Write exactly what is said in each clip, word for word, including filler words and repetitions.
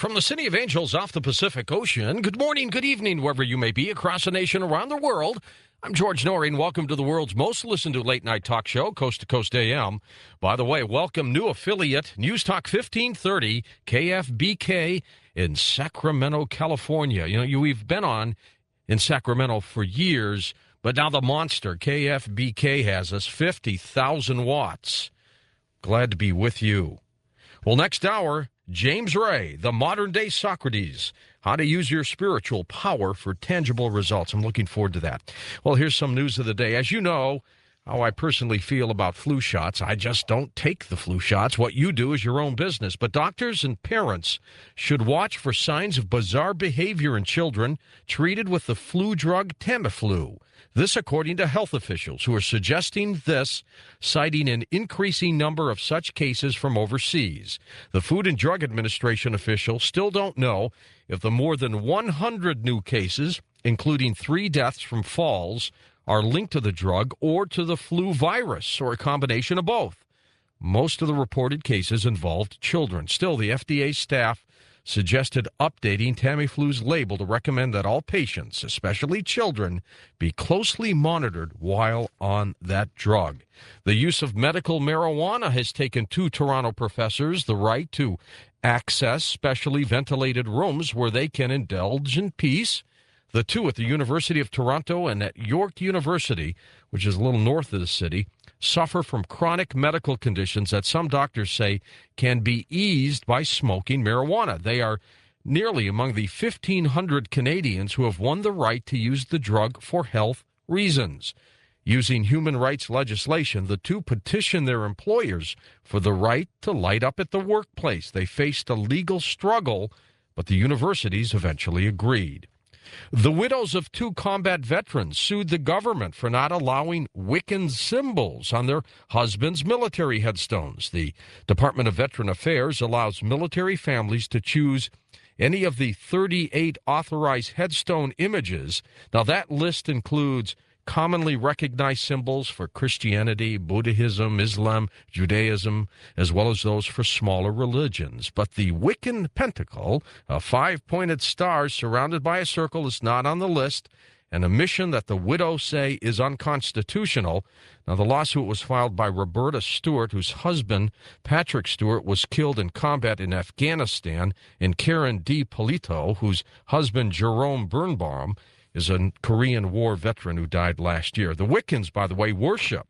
From the City of Angels off the Pacific Ocean, good morning, good evening, wherever you may be across the nation, around the world. I'm George Noory, and welcome to the world's most listened to late-night talk show, Coast to Coast A M. By the way, welcome new affiliate, News Talk fifteen thirty, K F B K in Sacramento, California. You know, you, we've been on in Sacramento for years, but now the monster, K F B K, has us fifty thousand watts. Glad to be with you. Well, next hour, James Ray, the modern-day Socrates, how to use your spiritual power for tangible results. I'm looking forward to that. Well, here's some news of the day. As you know, how I personally feel about flu shots. I just don't take the flu shots. What you do is your own business. But doctors and parents should watch for signs of bizarre behavior in children treated with the flu drug Tamiflu. This according to health officials who are suggesting this, citing an increasing number of such cases from overseas. The Food and Drug Administration officials still don't know if the more than one hundred new cases, including three deaths from falls, are linked to the drug or to the flu virus, or a combination of both. Most of the reported cases involved children. Still, the F D A staff suggested updating Tamiflu's label to recommend that all patients, especially children, be closely monitored while on that drug. The use of medical marijuana has taken two Toronto professors the right to access specially ventilated rooms where they can indulge in peace. The two at the University of Toronto and at York University, which is a little north of the city, suffer from chronic medical conditions that some doctors say can be eased by smoking marijuana. They are nearly among the fifteen hundred Canadians who have won the right to use the drug for health reasons. Using human rights legislation, the two petitioned their employers for the right to light up at the workplace. They faced a legal struggle, but the universities eventually agreed. The widows of two combat veterans sued the government for not allowing Wiccan symbols on their husbands' military headstones. The Department of Veteran Affairs allows military families to choose any of the thirty-eight authorized headstone images. Now, that list includes commonly recognized symbols for Christianity, Buddhism, Islam, Judaism, as well as those for smaller religions. But the Wiccan pentacle, a five-pointed star surrounded by a circle, is not on the list, and a mission that the widows say is unconstitutional. Now, the lawsuit was filed by Roberta Stewart, whose husband, Patrick Stewart, was killed in combat in Afghanistan, and Karen D. Polito, whose husband, Jerome Birnbaum, is a Korean War veteran who died last year. The Wiccans, by the way, worship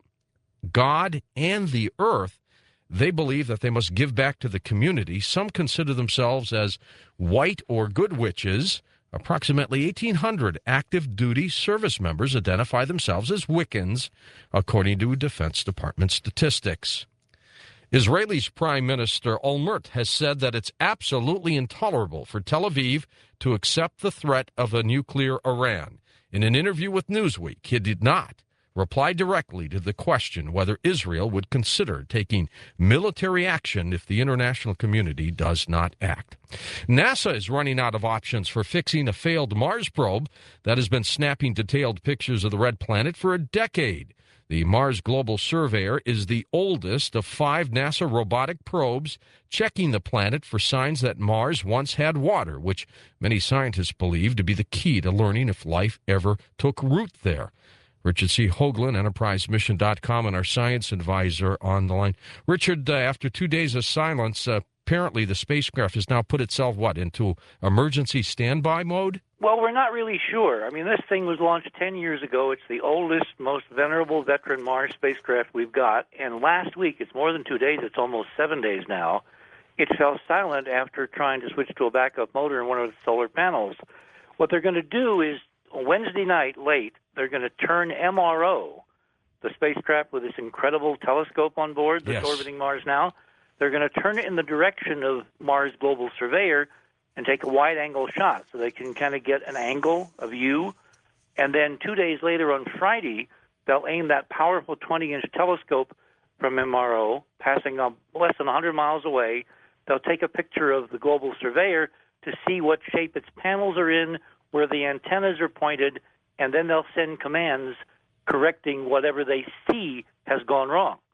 God and the earth. They believe that they must give back to the community. Some consider themselves as white or good witches. Approximately eighteen hundred active duty service members identify themselves as Wiccans, according to Defense Department statistics. Israel's Prime Minister Olmert has said that it's absolutely intolerable for Tel Aviv to accept the threat of a nuclear Iran. In an interview with Newsweek, he did not reply directly to the question whether Israel would consider taking military action if the international community does not act. NASA is running out of options for fixing a failed Mars probe that has been snapping detailed pictures of the red planet for a decade. The Mars Global Surveyor is the oldest of five NASA robotic probes checking the planet for signs that Mars once had water, which many scientists believe to be the key to learning if life ever took root there. Richard C. Hoagland, enterprise mission dot com, and our science advisor on the line. Richard, uh, after two days of silence, uh, apparently the spacecraft has now put itself, what, into emergency standby mode? Well, we're not really sure. I mean, this thing was launched ten years ago. It's the oldest, most venerable veteran Mars spacecraft we've got. And last week, it's more than two days, it's almost seven days now, it fell silent after trying to switch to a backup motor in one of the solar panels. What they're going to do is, Wednesday night, late, they're going to turn M R O, the spacecraft with this incredible telescope on board that's yes. orbiting Mars now, they're going to turn it in the direction of Mars Global Surveyor and take a wide-angle shot so they can kind of get an angle, a view. And then two days later on Friday, they'll aim that powerful twenty-inch telescope from M R O, passing up less than one hundred miles away. They'll take a picture of the Global Surveyor to see what shape its panels are in, where the antennas are pointed, and then they'll send commands correcting whatever they see has gone wrong.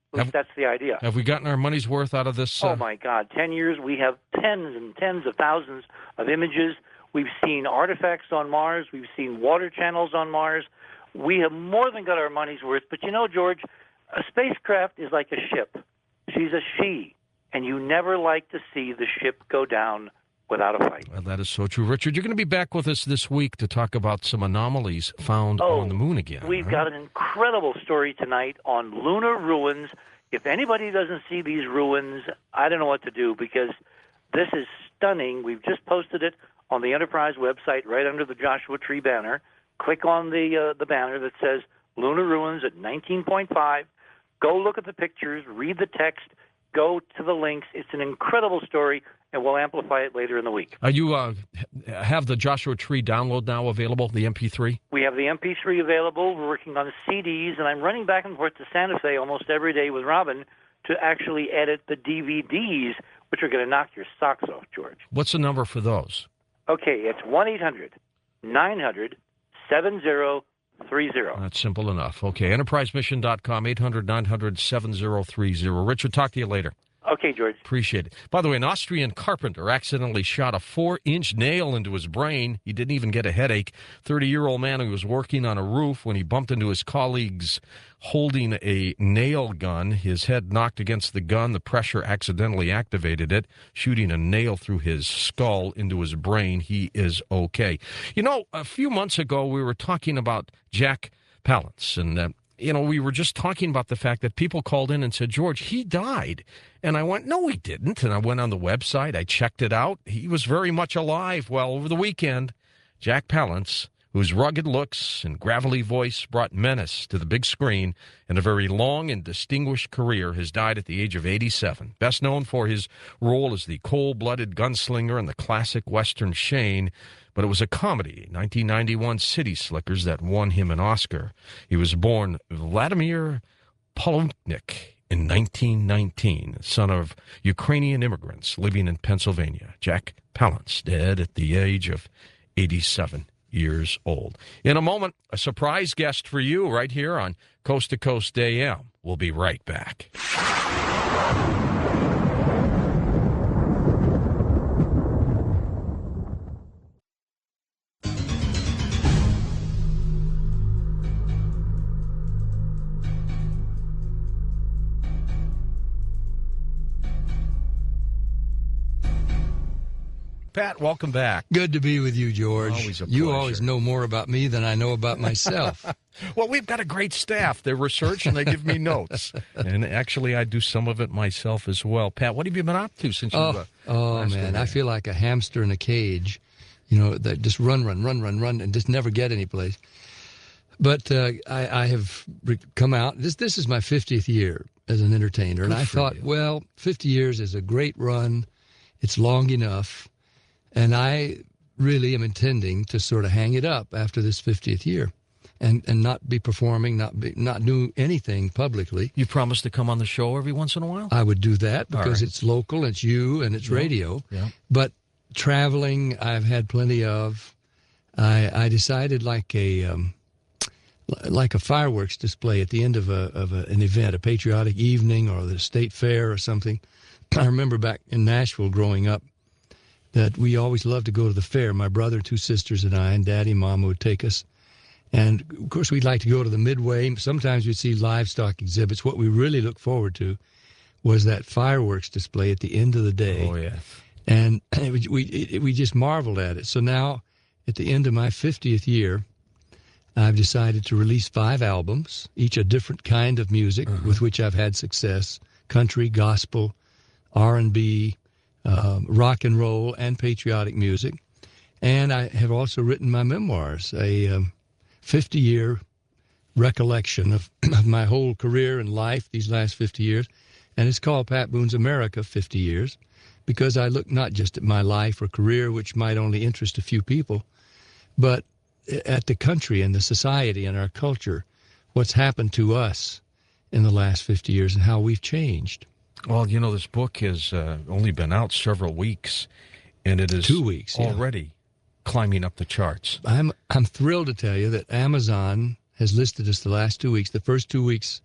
At least Have- that's the idea. Have we gotten our money's worth out of this? Oh, Uh, my God. Ten years, we have tens and tens of thousands of images. We've seen artifacts on Mars. We've seen water channels on Mars. We have more than got our money's worth. But you know, George, a spacecraft is like a ship. She's a she, and you never like to see the ship go down without a fight. Well, that is so true. Richard, you're going to be back with us this week to talk about some anomalies found Oh, on the moon again. We've huh? got an incredible story tonight on lunar ruins. If anybody doesn't see these ruins, I don't know what to do, because this is stunning. We've just posted it on the Enterprise website right under the Joshua Tree banner. Click on the uh, the banner that says Lunar Ruins at nineteen point five. Go look at the pictures, read the text, go to the links. It's an incredible story, and we'll amplify it later in the week. Are you uh, have the Joshua Tree download now available, the M P three? We have the M P three available. We're working on the C Ds, and I'm running back and forth to Santa Fe almost every day with Robin to actually edit the D V Ds, which are going to knock your socks off, George. What's the number for those? Okay, it's one eight hundred nine hundred seven zero three zero. That's simple enough. Okay, enterprise mission dot com, eight hundred nine hundred seven zero three zero. Richard, talk to you later. Okay, George. Appreciate it. By the way, an Austrian carpenter accidentally shot a four-inch nail into his brain. He didn't even get a headache. thirty-year-old man who was working on a roof when he bumped into his colleagues holding a nail gun. His head knocked against the gun. The pressure accidentally activated it, shooting a nail through his skull into his brain. He is okay. You know, a few months ago, we were talking about Jack Palance, and uh, you know, we were just talking about the fact that people called in and said, George, he died. And I went, no, he didn't. And I went on the website. I checked it out. He was very much alive. Well, over the weekend, Jack Palance, whose rugged looks and gravelly voice brought menace to the big screen and a very long and distinguished career, has died at the age of eighty-seven. Best known for his role as the cold-blooded gunslinger in the classic Western Shane, but it was a comedy, nineteen ninety-one City Slickers, that won him an Oscar. He was born Vladimir Polotnik in nineteen nineteen, son of Ukrainian immigrants living in Pennsylvania. Jack Palance, dead at the age of eighty-seven years old. In a moment, a surprise guest for you right here on Coast to Coast A M. We'll be right back. Pat, welcome back. Good to be with you, George. Always a you pleasure. always know more about me than I know about myself. Well, we've got a great staff. They research and they give me notes. And actually, I do some of it myself as well. Pat, what have you been up to since you've... oh, Uh, oh last man, been I here? feel like a hamster in a cage, you know, that just run, run, run, run, run, and just never get anyplace. But uh, I, I have re- come out. This this is my fiftieth year as an entertainer, and Good I for thought, you. well, fifty years is a great run. It's long enough. And I really am intending to sort of hang it up after this fiftieth year and, and not be performing, not be, not do anything publicly. You promised to come on the show every once in a while? I would do that because right. it's local, it's you, and it's Yeah. radio. Yeah. But traveling, I've had plenty of. I, I decided like a um, like a fireworks display at the end of a of a, an event, a patriotic evening or the state fair or something. I remember back in Nashville growing up, that we always loved to go to the fair. My brother, two sisters, and I, and Daddy and Mama would take us. And, of course, we'd like to go to the Midway. Sometimes we'd see livestock exhibits. What we really looked forward to was that fireworks display at the end of the day. Oh, yeah. And it, was- we it, we just marveled at it. So now, at the end of my fiftieth year, I've decided to release five albums, each a different kind of music with which I've had success: country, gospel, R and B, um, rock and roll, and patriotic music. And I have also written my memoirs, a um, fifty-year recollection of, of my whole career and life these last fifty years. And it's called Pat Boone's America, fifty years, because I look not just at my life or career, which might only interest a few people, but at the country and the society and our culture, what's happened to us in the last fifty years and how we've changed. Well, you know, this book has uh, only been out several weeks, and it is Two weeks, yeah. already climbing up the charts. I'm I'm thrilled to tell you that Amazon has listed us the last two weeks. The first two weeks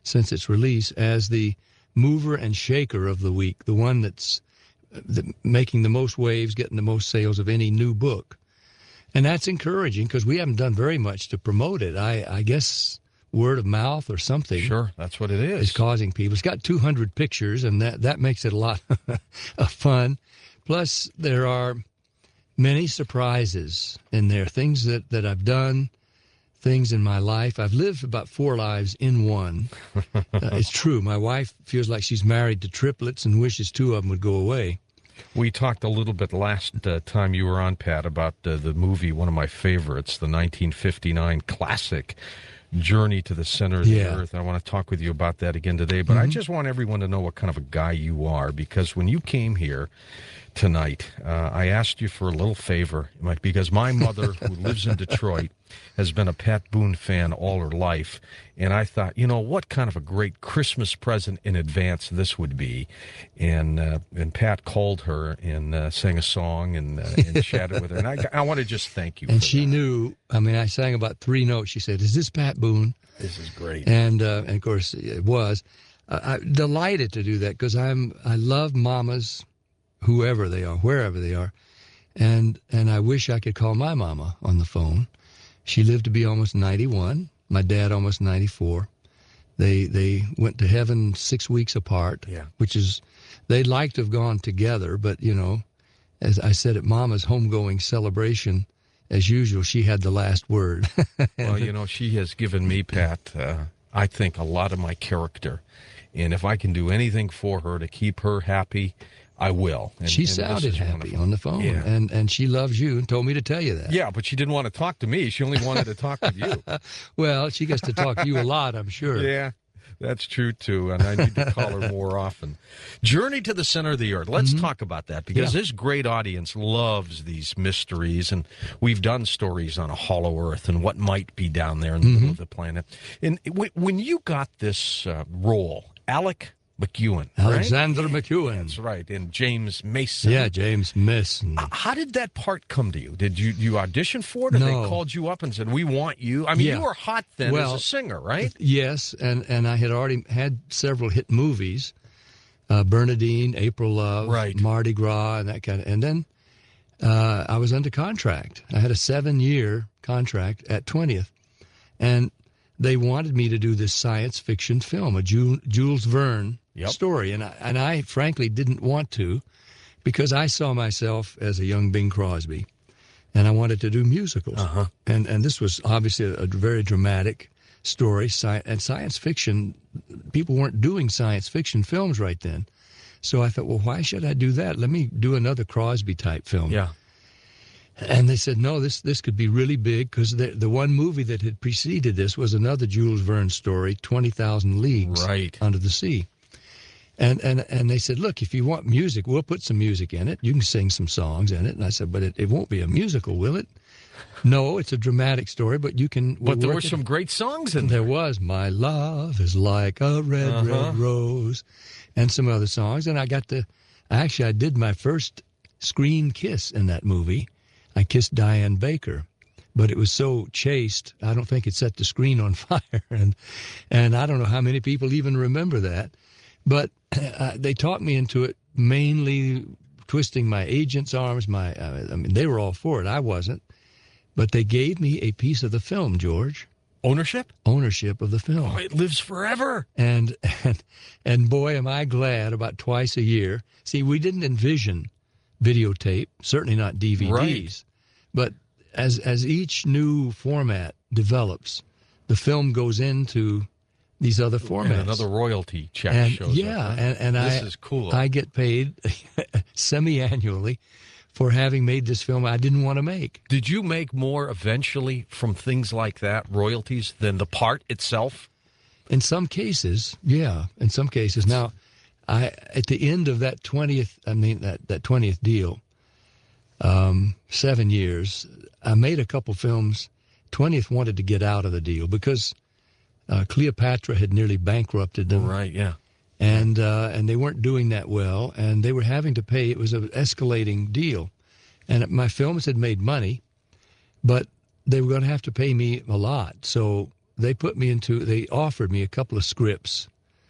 since its release as the mover and shaker of the week, the one that's the, making the most waves, getting the most sales of any new book. And that's encouraging because we haven't done very much to promote it. I, I guess word of mouth or something. Sure, that's what it is. Is causing people. It's got two hundred pictures, and that, that makes it a lot of fun. Plus, there are many surprises in there, things that, that I've done, things in my life. I've lived about four lives in one. Uh, it's true. My wife feels like she's married to triplets and wishes two of them would go away. We talked a little bit last uh, time you were on, Pat, about uh, the movie, one of my favorites, the nineteen fifty-nine classic Journey to the Center of the Yeah. Earth. I want to talk with you about that again today, but I just want everyone to know what kind of a guy you are, because when you came here tonight, uh, I asked you for a little favor, like, because my mother, who lives in Detroit, has been a Pat Boone fan all her life, and I thought, you know, what kind of a great Christmas present in advance this would be. And uh, and Pat called her and uh, sang a song and, uh, and chatted with her, and I, I want to just thank you And for she that. knew, I mean, I sang about three notes. She said, "Is this Pat Boone?" This is great. And, uh, and of course, it was. Uh, I'm delighted to do that because I'm I love mamas, whoever they are, wherever they are, and and I wish I could call my mama on the phone. She lived to be almost ninety-one. My dad almost ninety-four. They they went to heaven six weeks apart. Yeah. Which is, they'd like to have gone together, but you know, as I said at Mama's homegoing celebration, as usual, she had the last word. Well, you know, she has given me, Pat, uh, I think, a lot of my character. And if I can do anything for her to keep her happy, I will. And, She and this sounded is happy wonderful. on the phone, Yeah. and and she loves you and told me to tell you that. Yeah, but she didn't want to talk to me. She only wanted to talk with you. Well, she gets to talk to you a lot, I'm sure. Yeah, that's true, too, and I need to call her more often. Journey to the Center of the Earth. Let's talk about that, because Yeah. this great audience loves these mysteries, and we've done stories on a hollow Earth and what might be down there in the middle of the planet. And w- when you got this uh, role, Alec McEwen, right? Alexander McEwen. That's right, and James Mason. Yeah, James Mason. How did that part come to you? Did you you audition for it, or No. they called you up and said, "We want you"? I mean, Yeah. you were hot then Well, as a singer, right? Yes, and, and I had already had several hit movies, uh, Bernadine, April Love, Right. Mardi Gras, and that kind of. And then uh, I was under contract. I had a seven-year contract at twentieth, and they wanted me to do this science fiction film, a Ju- Jules Verne Yep. story, and I, and I frankly didn't want to, because I saw myself as a young Bing Crosby, and I wanted to do musicals. Uh-huh. And and this was obviously a, a very dramatic story, sci- and science fiction. People weren't doing science fiction films right then, so I thought, well, why should I do that? Let me do another Crosby type film. Yeah. And they said, no, this this could be really big, because the the one movie that had preceded this was another Jules Verne story, twenty thousand Leagues Right. Under the Sea. And, and and they said, look, if you want music, we'll put some music in it. You can sing some songs in it. And I said, but it, it won't be a musical, will it? No, it's a dramatic story, but you can. we'll But there work were it- some great songs in there. There was My Love is Like a Red, Uh-huh. Red Rose, and some other songs. And I got to, actually, I did my first screen kiss in that movie. I kissed Diane Baker, but it was so chaste, I don't think it set the screen on fire. And and I don't know how many people even remember that. But uh, they talked me into it, mainly twisting my agent's arms. My, uh, I mean, they were all for it. I wasn't. But they gave me a piece of the film, George, Ownership? ownership of the film. Oh, it lives forever. And, and and boy, am I glad. About twice a year. See, we didn't envision videotape, certainly not D V Ds. Right. But as as each new format develops, the film goes into these other formats. And another royalty check And shows yeah, up. right? and, and this I is cool. I get paid semi-annually for having made this film I didn't want to make. Did you make more eventually from things like that, royalties, than the part itself? In some cases, yeah. In some cases, now, I at the end of that twentieth, I mean that that twentieth deal, um, seven years, I made a couple films. twentieth wanted to get out of the deal because uh, Cleopatra had nearly bankrupted them, Right, yeah. and uh, and they weren't doing that well, and they were having to pay. It was an escalating deal, and my films had made money, but they were going to have to pay me a lot. So they put me into, they offered me a couple of scripts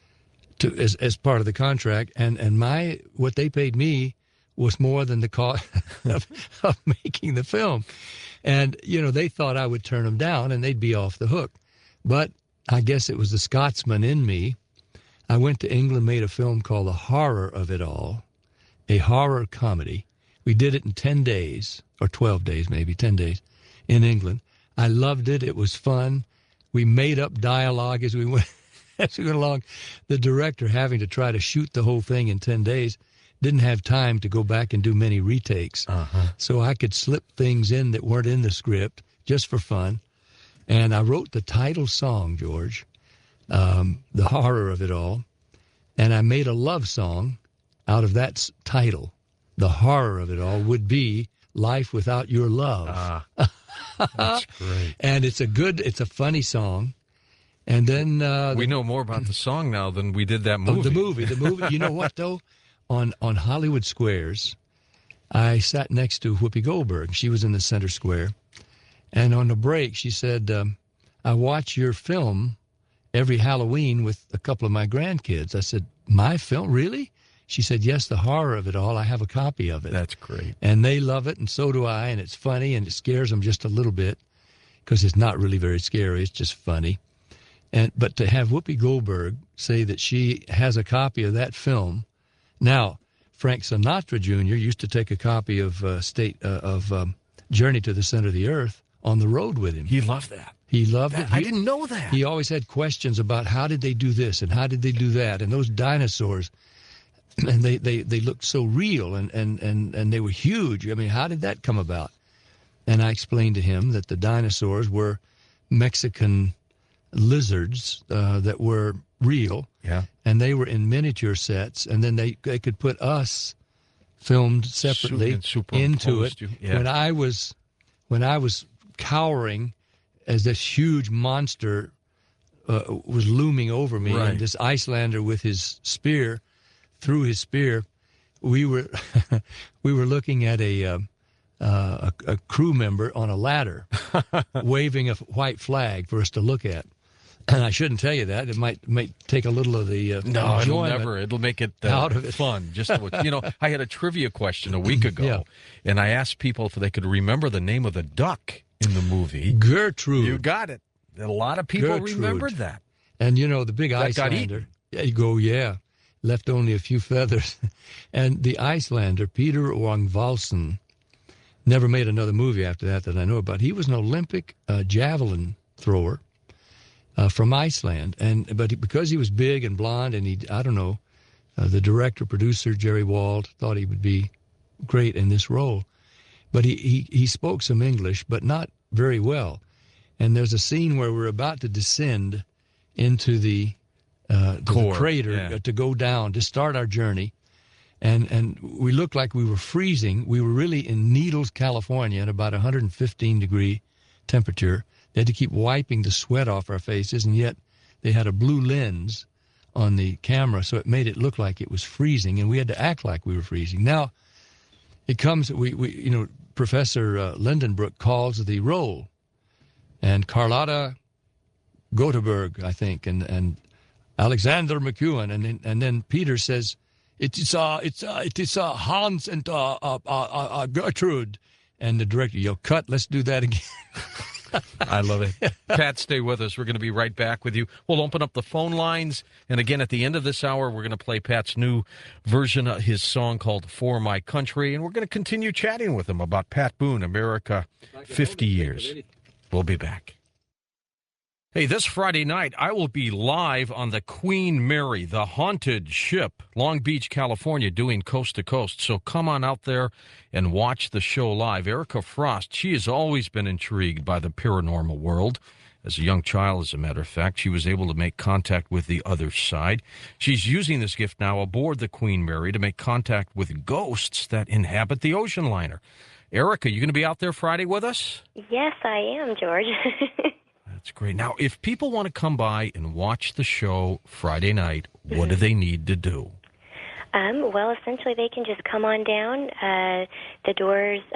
to as as part of the contract, and and my what they paid me was more than the cost of, of making the film. And, you know, they thought I would turn them down and they'd be off the hook. But I guess it was the Scotsman in me. I went to England, made a film called The Horror of It All, a horror comedy. We did it in ten days, or twelve days maybe, ten days, in England. I loved it. It was fun. We made up dialogue as we went, as we went along. The director, having to try to shoot the whole thing in ten days, didn't have time to go back and do many retakes. Uh-huh. So I could slip things in that weren't in the script just for fun. And I wrote the title song, George, um, The Horror of It All. And I made a love song out of that s- title. The horror of it all would be Life Without Your Love. Ah, that's great. And it's a good, it's a funny song. And then... Uh, we the, know more about the song now than we did that movie. Oh, the movie, the movie. You know what, though? On on Hollywood Squares, I sat next to Whoopi Goldberg. She was in the center square. And on the break, she said, um, I watch your film every Halloween with a couple of my grandkids. I said, my film? Really? She said, yes, The Horror of It All. I have a copy of it. That's great. And they love it, and so do I, and it's funny, and it scares them just a little bit because it's not really very scary. It's just funny. And But to have Whoopi Goldberg say that she has a copy of that film. Now, Frank Sinatra Junior used to take a copy of uh, State uh, of um, Journey to the Center of the Earth on the road with him. He loved that. He loved that, it. He, I didn't know that. He always had questions about how did they do this and how did they do that, and those dinosaurs, and they, they, they looked so real, and, and, and, and they were huge. I mean, how did that come about? And I explained to him that the dinosaurs were Mexican lizards uh, that were real. Yeah. And they were in miniature sets, and then they they could put us filmed separately Super, into it. You. Yeah. When I was when I was cowering as this huge monster uh, was looming over me, Right. and this Icelander with his spear threw his spear, we were we were looking at a, uh, uh, a a crew member on a ladder waving a white flag for us to look at. And I shouldn't tell you that. It might might take a little of the uh, no, it'll enjoyment never. It'll make it uh, out of it. fun. Just you know, I had a trivia question a week ago, Yeah. and I asked people if they could remember the name of the duck in the movie. Gertrude. You got it. A lot of people Gertrude. remembered that. And you know the big That got Icelander. Yeah, you go, yeah, left only a few feathers. And the Icelander, Peter Wangvalsen, never made another movie after that that I know about. He was an Olympic uh, javelin thrower. Uh, from Iceland, and but he, because he was big and blonde, and he, I don't know, uh, the director, producer, Jerry Wald, thought he would be great in this role. But he, he, he spoke some English, but not very well. And there's a scene where we're about to descend into the, uh, to the Core, crater yeah. uh, to go down, to start our journey. And, and we looked like we were freezing. We were really in Needles, California, at about one hundred fifteen degree temperature. They had to keep wiping the sweat off our faces, and yet they had a blue lens on the camera, so it made it look like it was freezing, and we had to act like we were freezing. Now, it comes, we, we you know, Professor uh, Lindenbrook calls the roll, and Carlotta Göteborg, I think, and, and Alexander McEwen, and then, and then Peter says, it is uh, it's uh, it is uh, Hans and uh, uh, uh, uh, Gertrude, and the director, yo, cut, let's do that again. I love it. Pat, stay with us. We're going to be right back with you. We'll open up the phone lines. And again, at the end of this hour, we're going to play Pat's new version of his song called For My Country. And we're going to continue chatting with him about Pat Boone, America, fifty years. We'll be back. Hey, this Friday night, I will be live on the Queen Mary, the haunted ship, Long Beach, California, doing Coast to Coast. So come on out there and watch the show live. Erica Frost, she has always been intrigued by the paranormal world. As a young child, as a matter of fact, she was able to make contact with the other side. She's using this gift now aboard the Queen Mary to make contact with ghosts that inhabit the ocean liner. Erica, you going to be out there Friday with us? Yes, I am, George. That's great. Now, if people want to come by and watch the show Friday night, what do they need to do? Um, well, essentially, they can just come on down. Uh, the doors um,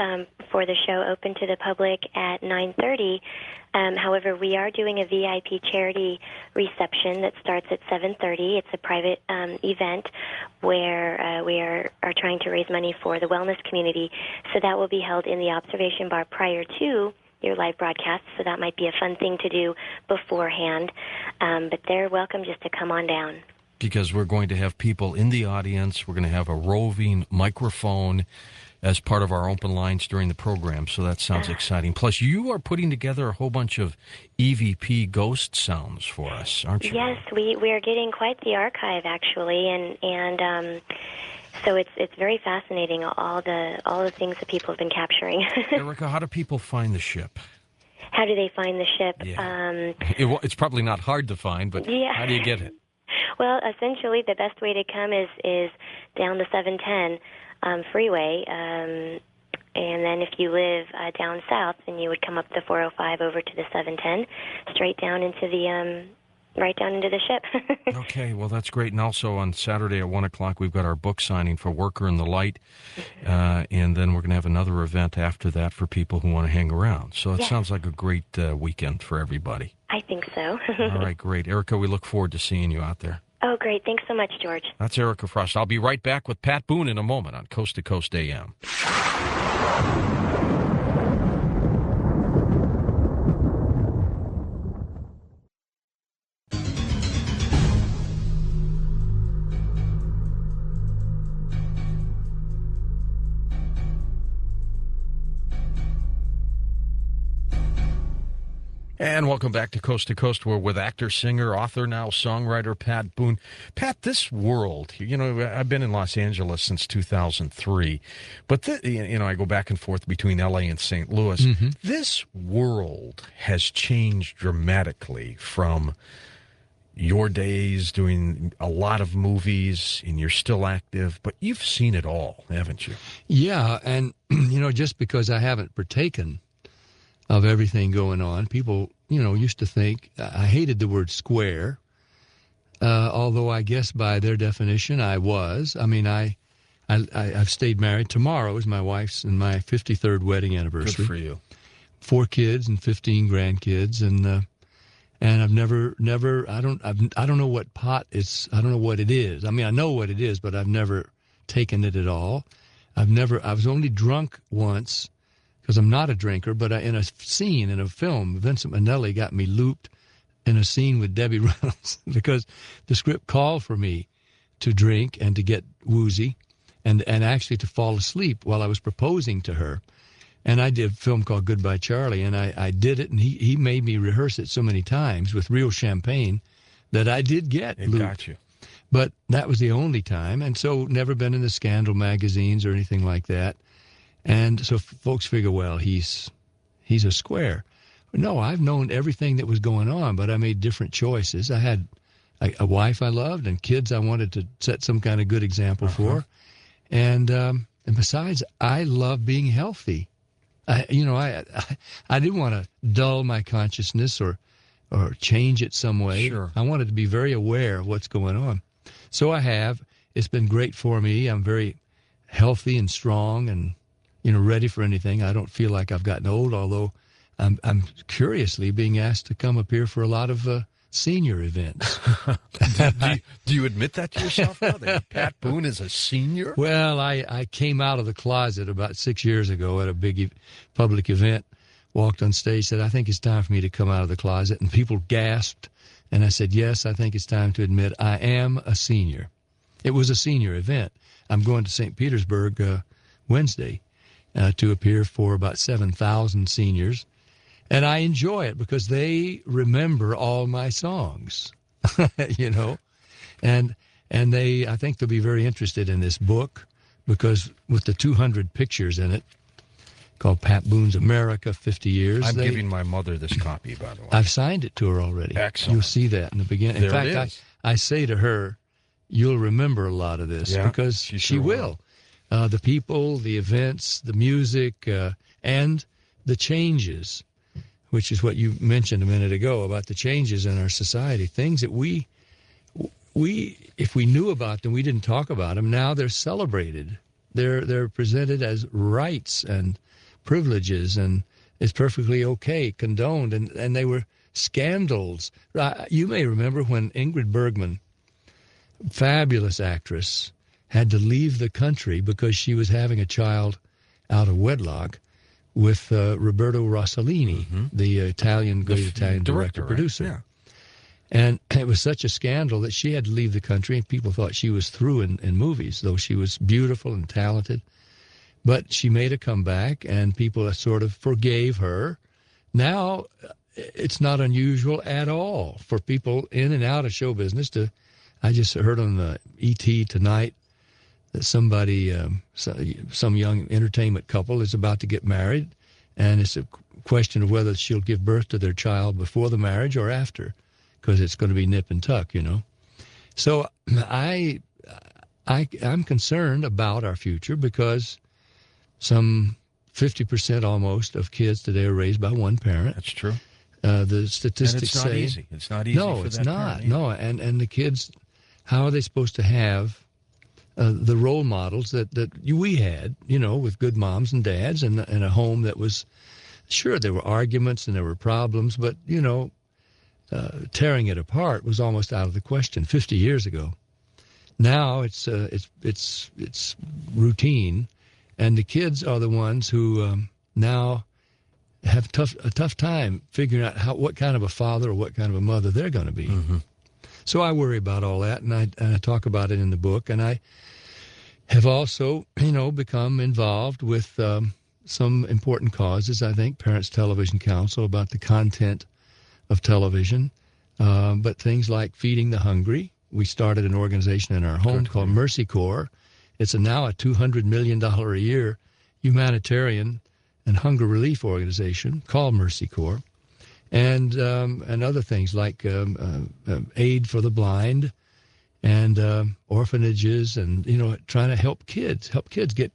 for the show open to the public at nine thirty. Um, however, we are doing a V I P charity reception that starts at seven thirty. It's a private um, event where uh, we are, are trying to raise money for the wellness community. So that will be held in the observation bar prior to your live broadcast, so that might be a fun thing to do beforehand. Um, but they're welcome just to come on down. Because we're going to have people in the audience. We're going to have a roving microphone as part of our open lines during the program, so that sounds exciting. Plus, you are putting together a whole bunch of E V P ghost sounds for us, aren't you? Yes, we, we are getting quite the archive, actually, and and um, so it's it's very fascinating, all the all the things that people have been capturing. Erica, how do people find the ship? How do they find the ship? Yeah. Um, It, it's probably not hard to find, but Yeah. how do you get it? Well, essentially, the best way to come is, is down the seven ten um, freeway. Um, and then if you live uh, down south, then you would come up the four oh five over to the seven ten, straight down into the, um, right down into the ship. Okay, well, that's great. And also on Saturday at one o'clock, we've got our book signing for Worker in the Light. Uh, and then we're going to have another event after that for people who want to hang around. So it Yes. sounds like a great uh, weekend for everybody. I think so. All right, great. Erica, we look forward to seeing you out there. Oh, great. Thanks so much, George. That's Erica Frost. I'll be right back with Pat Boone in a moment on Coast to Coast A M. And welcome back to Coast to Coast. We're with actor, singer, author, now songwriter Pat Boone. Pat, this world, you know, I've been in Los Angeles since two thousand three, but, th- you know, I go back and forth between L A and Saint Louis. Mm-hmm. This world has changed dramatically from your days doing a lot of movies, and you're still active, but you've seen it all, haven't you? Yeah, and, you know, just because I haven't partaken of everything going on, people, you know, used to think, I hated the word square, uh, although I guess by their definition I was. I mean, I, I, I- I've stayed married. Tomorrow is my wife's and my fifty-third wedding anniversary. Good for you. Four kids and fifteen grandkids, and uh, and I've never, never, I don't, I've, I don't know what pot is. I don't know what it is. I mean, I know what it is, but I've never taken it at all. I've never. I was only drunk once, because I'm not a drinker, but I, in a scene in a film, Vincent Minnelli got me looped in a scene with Debbie Reynolds because the script called for me to drink and to get woozy and, and actually to fall asleep while I was proposing to her. And I did a film called Goodbye Charlie, and I, I did it, and he, he made me rehearse it so many times with real champagne that I did get It looped. got you. But that was the only time, and so never been in the Scandal magazines or anything like that. And so f- folks figure, well, he's he's a square. No, I've known everything that was going on, but I made different choices. I had a, a wife I loved and kids I wanted to set some kind of good example Uh-huh. for. And um, and besides, I love being healthy. I, you know, I, I I didn't want to dull my consciousness or or change it some way. Sure. I wanted to be very aware of what's going on. So I have. It's been great for me. I'm very healthy and strong and, you know, ready for anything. I don't feel like I've gotten old, although I'm, I'm curiously being asked to come up here for a lot of uh, senior events. do, do, you, do you admit that to yourself now, that Pat Boone is a senior? Well, I, I came out of the closet about six years ago at a big e- public event, walked on stage, said, I think it's time for me to come out of the closet. And people gasped. And I said, yes, I think it's time to admit I am a senior. It was a senior event. I'm going to Saint Petersburg uh, Wednesday uh, to appear for about seven thousand seniors. And I enjoy it because they remember all my songs, you know. And and they, I think they'll be very interested in this book because with the two hundred pictures in it, called Pat Boone's America, fifty years. I'm they, giving my mother this copy, by the way. I've signed it to her already. Excellent. You'll see that in the beginning. In There it fact, is. I, I say to her, you'll remember a lot of this Yeah, because she she, sure will. will. Uh, the people, the events, the music, uh, and the changes, which is what you mentioned a minute ago about the changes in our society, things that we, we, if we knew about them, we didn't talk about them. Now they're celebrated. They're, they're presented as rights and privileges, and it's perfectly okay, condoned, and, and they were scandals. Uh, you may remember when Ingrid Bergman, fabulous actress, had to leave the country because she was having a child out of wedlock with uh, Roberto Rossellini, mm-hmm. the Italian, great the Italian director, director right? producer. Yeah. And it was such a scandal that she had to leave the country, and people thought she was through in, in movies, though she was beautiful and talented. But she made a comeback, and people sort of forgave her. Now, it's not unusual at all for people in and out of show business to, I just heard on the E T tonight that somebody, um, some young entertainment couple is about to get married, and it's a question of whether she'll give birth to their child before the marriage or after, because it's going to be nip and tuck, you know. So I, I, I'm concerned about our future because some fifty percent almost of kids today are raised by one parent. That's true. Uh, the statistics and it's not say easy. It's not easy. No, for it's that not. parent, no, and and the kids, how are they supposed to have uh, the role models that that you, we had? You know, with good moms and dads, and and a home that was, sure, there were arguments and there were problems, but you know, uh, tearing it apart was almost out of the question fifty years ago. Now it's uh, it's it's it's routine, and the kids are the ones who um, now have tough a tough time figuring out how what kind of a father or what kind of a mother they're going to be. Mm-hmm. So I worry about all that, and I, and I talk about it in the book. And I have also, you know, become involved with um, some important causes. I think Parents Television Council about the content of television, uh, but things like feeding the hungry. We started an organization in our home Good. called Mercy Corps. It's a, now a two hundred million dollars a year humanitarian and hunger relief organization called Mercy Corps, and um, and other things like um, uh, uh, aid for the blind, and uh, orphanages, and you know, trying to help kids, help kids get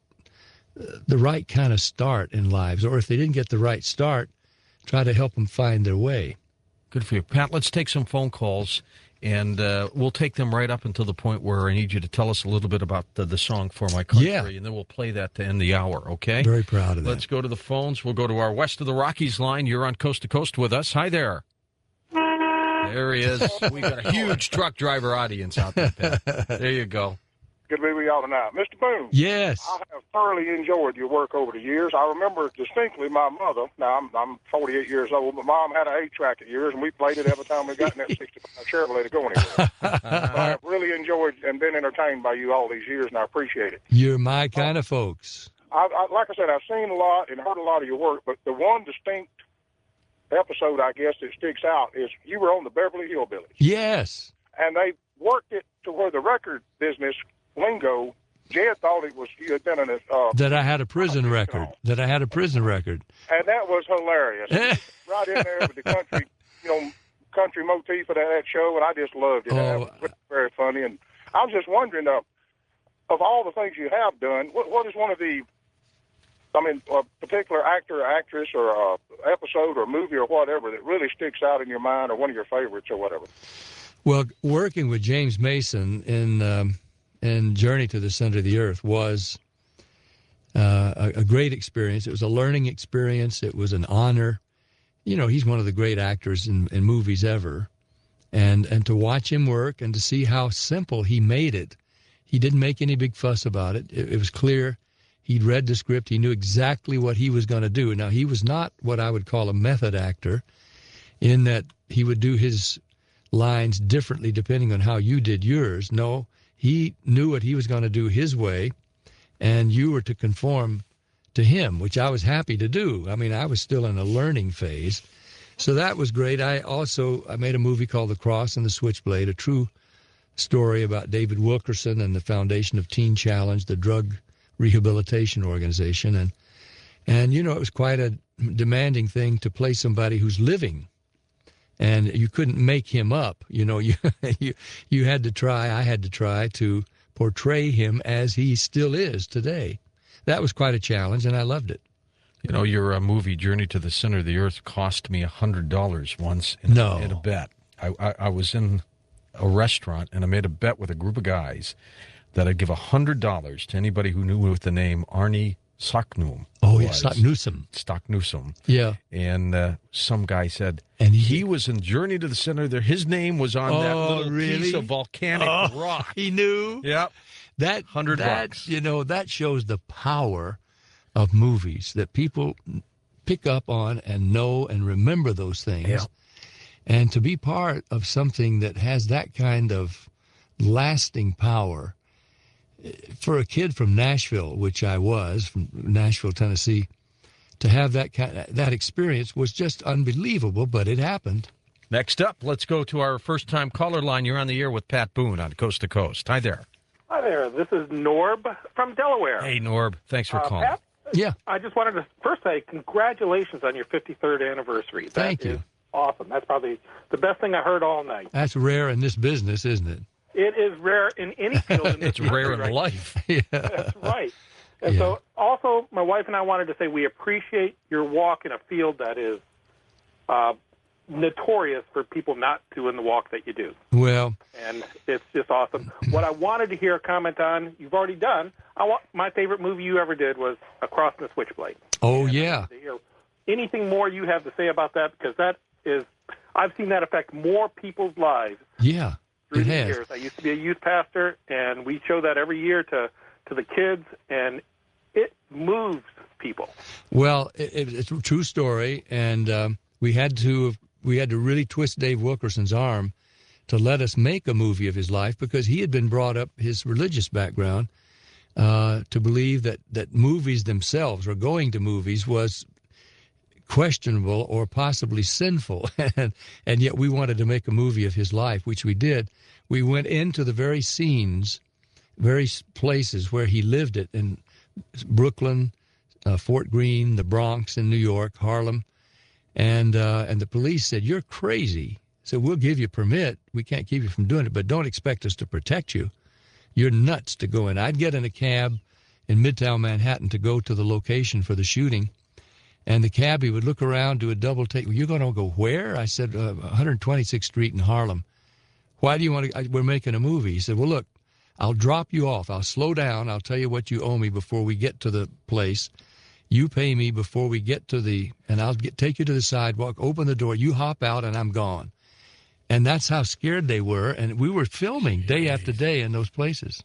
the right kind of start in lives, or if they didn't get the right start, try to help them find their way. Good for you, Pat. Let's take some phone calls. And uh, we'll take them right up until the point where I need you to tell us a little bit about the, the song For My Country, yeah. and then we'll play that to end the hour, okay? Very proud of that. Let's go to the phones. We'll go to our West of the Rockies line. You're on Coast to Coast with us. Hi there. There he is. We've got a huge truck driver audience out there, Pat. There you go. Good to be with y'all tonight. Mister Boone. Yes. I have thoroughly enjoyed your work over the years. I remember distinctly my mother. Now, I'm, I'm forty-eight years old, but Mom had an eight-track of yours, and we played it every time we got in that sixty-five Chevrolet to go anywhere. So I've really enjoyed and been entertained by you all these years, and I appreciate it. You're my kind of folks. I, I, like I said, I've seen a lot and heard a lot of your work, but the one distinct episode, I guess, that sticks out is you were on the Beverly Hillbillies. Yes. And they worked it to where the record business lingo, Jed thought it was you had been in a uh, that I had a prison record. That I had a prison record, and that was hilarious. Right in there with the country, you know, country motif of that, that show, and I just loved it. Oh, it was very funny. And I was just wondering, uh, of all the things you have done, what, what is one of the, I mean, a particular actor, or actress, or a episode, or movie, or whatever that really sticks out in your mind, or one of your favorites, or whatever? Well, working with James Mason in. Um, And Journey to the Center of the Earth was uh, a, a great experience. It was a learning experience. It was an honor. You know, he's one of the great actors in, in movies ever. And and to watch him work and to see how simple he made it. He didn't make any big fuss about it. It, it was clear. He'd read the script. He knew exactly what he was going to do. Now, he was not what I would call a method actor in that he would do his lines differently depending on how you did yours. No. He knew what he was going to do his way, and you were to conform to him, which I was happy to do. I mean, I was still in a learning phase. So that was great. I also I made a movie called The Cross and the Switchblade, a true story about David Wilkerson and the foundation of Teen Challenge, the drug rehabilitation organization. And, and you know, it was quite a demanding thing to play somebody who's living. And you couldn't make him up, you know. You, you you had to try. I had to try to portray him as he still is today. That was quite a challenge, and I loved it. You know, your uh, movie Journey to the Center of the Earth cost me a hundred dollars once in, no. in a bet. I, I I was in a restaurant and I made a bet with a group of guys that I'd give a hundred dollars to anybody who knew with the name Arnie Stocknum. Oh, yeah, was. Stock Newsom. Stock Newsom. Yeah. And uh, some guy said, And he, he- was in Journey to the Center there. His name was on that Oh, little really? piece of volcanic Oh, rock. He knew. Yep. That Hundred that, bucks. You know, that shows the power of movies, that people pick up on and know and remember those things. Yeah. And to be part of something that has that kind of lasting power, for a kid from Nashville, which I was, from Nashville, Tennessee, to have that kind that experience was just unbelievable, but it happened. Next up, let's go to our first-time caller line. You're on the air with Pat Boone on Coast to Coast. Hi there. Hi there. This is Norb from Delaware. Hey, Norb. Thanks for Uh, calling. Pat, Yeah. I just wanted to first say congratulations on your fifty-third anniversary. That Thank you. is awesome. That's probably the best thing I heard all night. That's rare in this business, isn't it? It is rare in any field. In this It's rare country in right life. Yeah. That's right. And Yeah. so, also, my wife and I wanted to say we appreciate your walk in a field that is uh, notorious for people not doing the walk that you do. Well, And it's just awesome. What I wanted to hear a comment on, you've already done. I want, my favorite movie you ever did was Across the Switchblade. oh, And I yeah. wanted to hear anything more you have to say about that, because that is, I've seen that affect more people's lives Yeah. through It the has. years. I used to be a youth pastor, and we show that every year to, to the kids, and it moves people. Well, it, it, it's a true story, and um, we had to we had to really twist Dave Wilkerson's arm to let us make a movie of his life, because he had been brought up, his religious background, uh, to believe that that movies themselves, or going to movies, was questionable or possibly sinful, and and yet we wanted to make a movie of his life, which we did. We went into the very scenes, very s- places where he lived it, in Brooklyn, uh, Fort Greene, the Bronx in New York, Harlem, and uh, and the police said, "You're crazy." So we'll give you permit. We can't keep you from doing it, but don't expect us to protect you. You're nuts to go in. I'd get in a cab in Midtown Manhattan to go to the location for the shooting, and the cabbie would look around, do a double take. Well, you're going to go where? I said, uh, one twenty-sixth Street in Harlem. Why do you want to? I, we're making a movie. He said, well, look, I'll drop you off. I'll slow down. I'll tell you what you owe me before we get to the place. You pay me before we get to the, and I'll get, take you to the sidewalk, open the door. You hop out, and I'm gone. And that's how scared they were. And we were filming day after day in those places.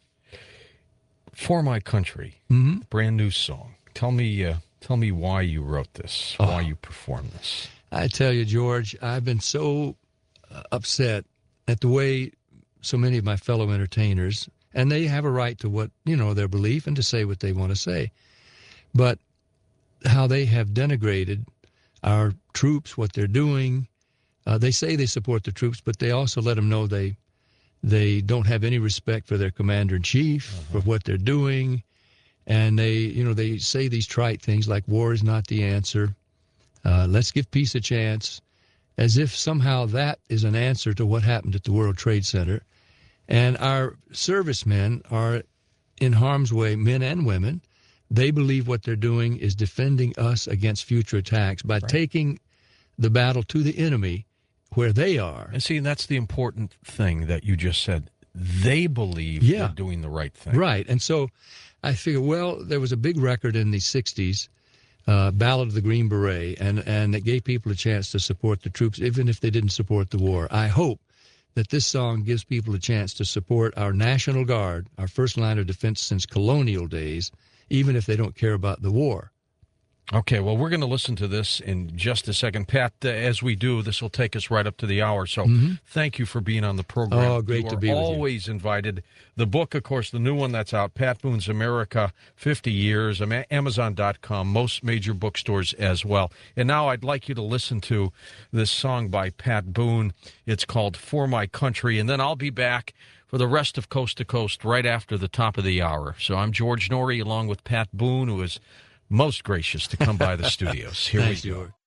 For My Country, Mm-hmm. brand new song. Tell me, uh, tell me why you wrote this, Oh. why you performed this. I tell you, George, I've been so uh, upset at the way so many of my fellow entertainers, and they have a right to what, you know, their belief and to say what they want to say, but how they have denigrated our troops, what they're doing. Uh, they say they support the troops, but they also let them know they they don't have any respect for their commander-in-chief, for what they're doing, and they, you know, they say these trite things like war is not the answer. Uh, let's give peace a chance, as if somehow that is an answer to what happened at the World Trade Center. And our servicemen are in harm's way, men and women. They believe what they're doing is defending us against future attacks by taking the battle to the enemy where they are. And see, that's the important thing that you just said. They believe Yeah. they're doing the right thing. Right. And so I figure, well, there was a big record in the sixties, uh, Ballad of the Green Beret, and, and it gave people a chance to support the troops, even if they didn't support the war. I hope that this song gives people a chance to support our National Guard, our first line of defense since colonial days, even if they don't care about the war. Okay, well, we're going to listen to this in just a second. Pat, uh, as we do, this will take us right up to the hour. So thank you for being on the program. Mm-hmm. Oh, great you to are be with you. always invited. The book, of course, the new one that's out, Pat Boone's America, fifty years, Ama- Amazon dot com, most major bookstores as well. And now I'd like you to listen to this song by Pat Boone. It's called For My Country. And then I'll be back for the rest of Coast to Coast right after the top of the hour. So I'm George Norrie along with Pat Boone, who is most gracious to come by the studios. Here Thanks, we go. George.